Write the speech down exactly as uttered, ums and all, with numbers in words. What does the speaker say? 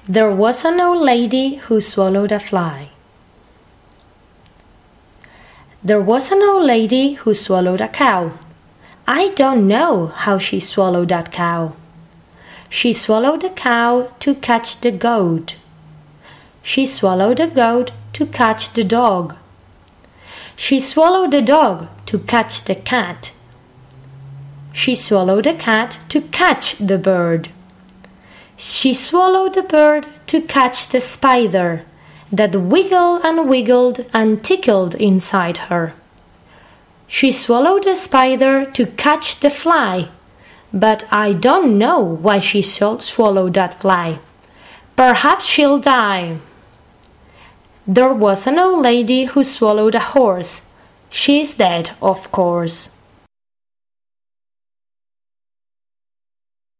There was an old lady who swallowed a fly. There was an old lady who swallowed a cow. I don't know how she swallowed that cow. She swallowed the cow to catch the goat. She swallowed the goat to catch the dog. She swallowed the dog to catch the cat. She swallowed the cat to catch the bird. She swallowed the bird to catch the spider that wiggled and wiggled and tickled inside her. She swallowed the spider to catch the fly, but I don't know why she swallowed that fly. Perhaps she'll die. There was an old lady who swallowed a horse. She's dead, of course.